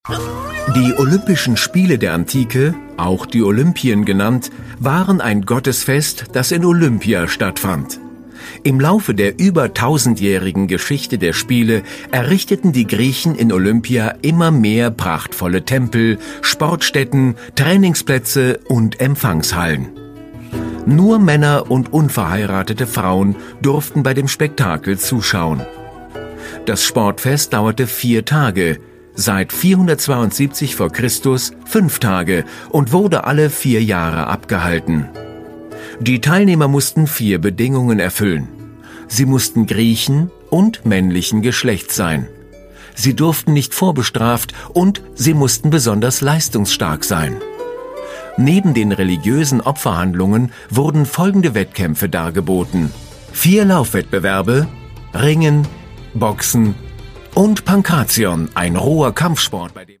Die Olympischen Spiele der Antike, auch die Olympien genannt, waren ein Gottesfest, das in Olympia stattfand. Im Laufe der über 1000-jährigen Geschichte der Spiele errichteten die Griechen in Olympia immer mehr prachtvolle Tempel, Sportstätten, Trainingsplätze und Empfangshallen. Nur Männer und unverheiratete Frauen durften bei dem Spektakel zuschauen. Das Sportfest dauerte 4 Tage, seit 472 v. Chr. 5 Tage und wurde alle 4 Jahre abgehalten. Die Teilnehmer mussten 4 Bedingungen erfüllen. Sie mussten Griechen und männlichen Geschlechts sein. Sie durften nicht vorbestraft und sie mussten besonders leistungsstark sein. Neben den religiösen Opferhandlungen wurden folgende Wettkämpfe dargeboten: 4 Laufwettbewerbe, Ringen, Boxen und Pankration, ein roher Kampfsport, bei dem